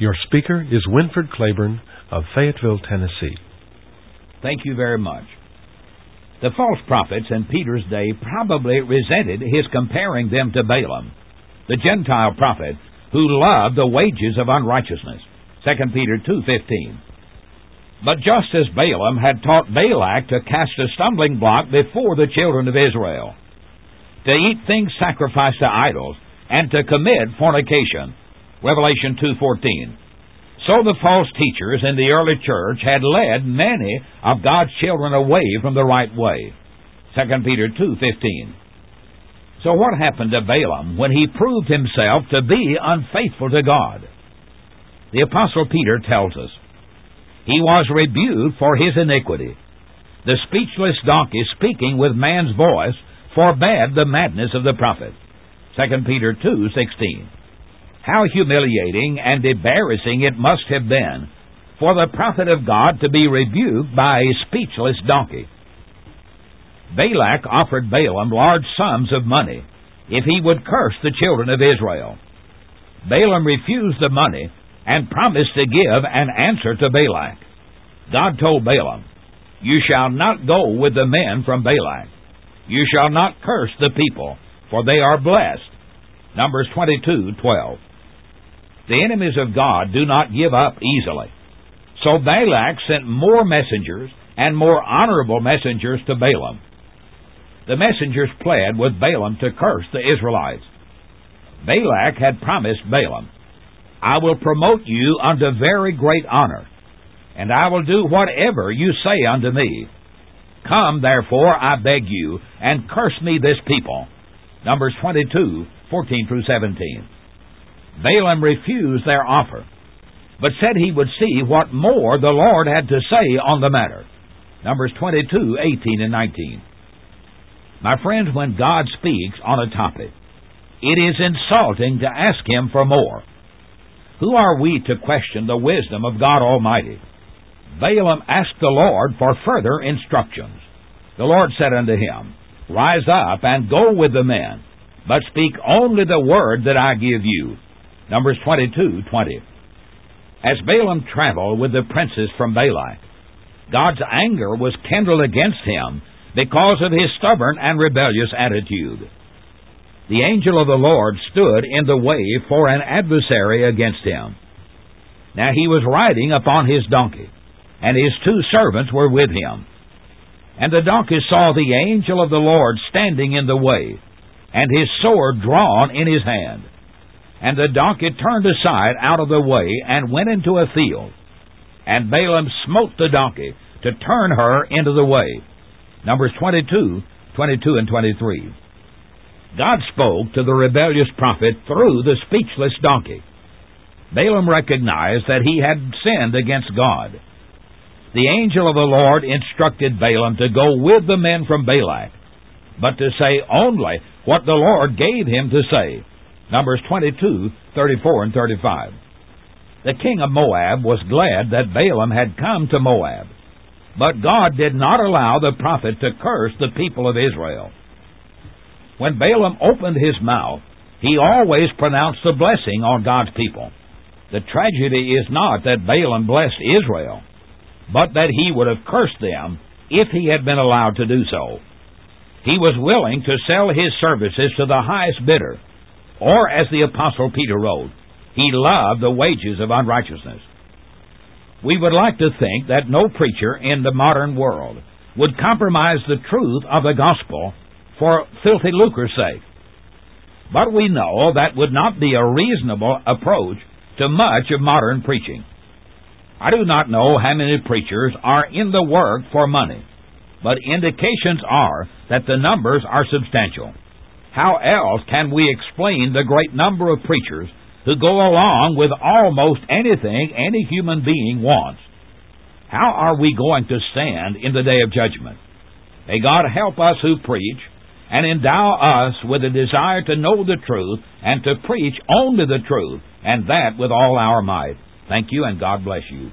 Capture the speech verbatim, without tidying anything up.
Your speaker is Winford Claiborne of Fayetteville, Tennessee. Thank you very much. The false prophets in Peter's day probably resented his comparing them to Balaam, the Gentile prophet who loved the wages of unrighteousness. Second Peter two fifteen. But just as Balaam had taught Balak to cast a stumbling block before the children of Israel, to eat things sacrificed to idols, and to commit fornication, Revelation two fourteen. So the false teachers in the early church had led many of God's children away from the right way, Second Peter two fifteen. So what happened to Balaam when he proved himself to be unfaithful to God? The Apostle Peter tells us, he was rebuked for his iniquity. The speechless donkey speaking with man's voice forbade the madness of the prophet, Second Peter two sixteen. How humiliating and embarrassing it must have been for the prophet of God to be rebuked by a speechless donkey. Balak offered Balaam large sums of money if he would curse the children of Israel. Balaam refused the money and promised to give an answer to Balak. God told Balaam, "You shall not go with the men from Balak. You shall not curse the people, for they are blessed." Numbers twenty-two twelve. The enemies of God do not give up easily. So Balak sent more messengers and more honorable messengers to Balaam. The messengers pled with Balaam to curse the Israelites. Balak had promised Balaam, "I will promote you unto very great honor, and I will do whatever you say unto me. Come, therefore, I beg you, and curse me this people." Numbers twenty-two fourteen through seventeen. Balaam refused their offer, but said he would see what more the Lord had to say on the matter. Numbers twenty-two eighteen and nineteen. My friends, when God speaks on a topic, it is insulting to ask Him for more. Who are we to question the wisdom of God Almighty? Balaam asked the Lord for further instructions. The Lord said unto him, "Rise up and go with the men, but speak only the word that I give you." Numbers twenty-two twenty. As Balaam traveled with the princes from Balak, God's anger was kindled against him because of his stubborn and rebellious attitude. The angel of the Lord stood in the way for an adversary against him. Now he was riding upon his donkey, and his two servants were with him. And the donkey saw the angel of the Lord standing in the way, and his sword drawn in his hand. And the donkey turned aside out of the way and went into a field. And Balaam smote the donkey to turn her into the way. Numbers twenty-two, twenty-two and twenty-three. God spoke to the rebellious prophet through the speechless donkey. Balaam recognized that he had sinned against God. The angel of the Lord instructed Balaam to go with the men from Balak, but to say only what the Lord gave him to say. Numbers twenty-two, thirty-four and thirty-five. The king of Moab was glad that Balaam had come to Moab, but God did not allow the prophet to curse the people of Israel. When Balaam opened his mouth, he always pronounced a blessing on God's people. The tragedy is not that Balaam blessed Israel, but that he would have cursed them if he had been allowed to do so. He was willing to sell his services to the highest bidder, or as the Apostle Peter wrote, he loved the wages of unrighteousness. We would like to think that no preacher in the modern world would compromise the truth of the gospel for filthy lucre's sake. But we know that would not be a reasonable approach to much of modern preaching. I do not know how many preachers are in the work for money, but indications are that the numbers are substantial. How else can we explain the great number of preachers who go along with almost anything any human being wants? How are we going to stand in the day of judgment? May God help us who preach and endow us with a desire to know the truth and to preach only the truth, and that with all our might. Thank you, and God bless you.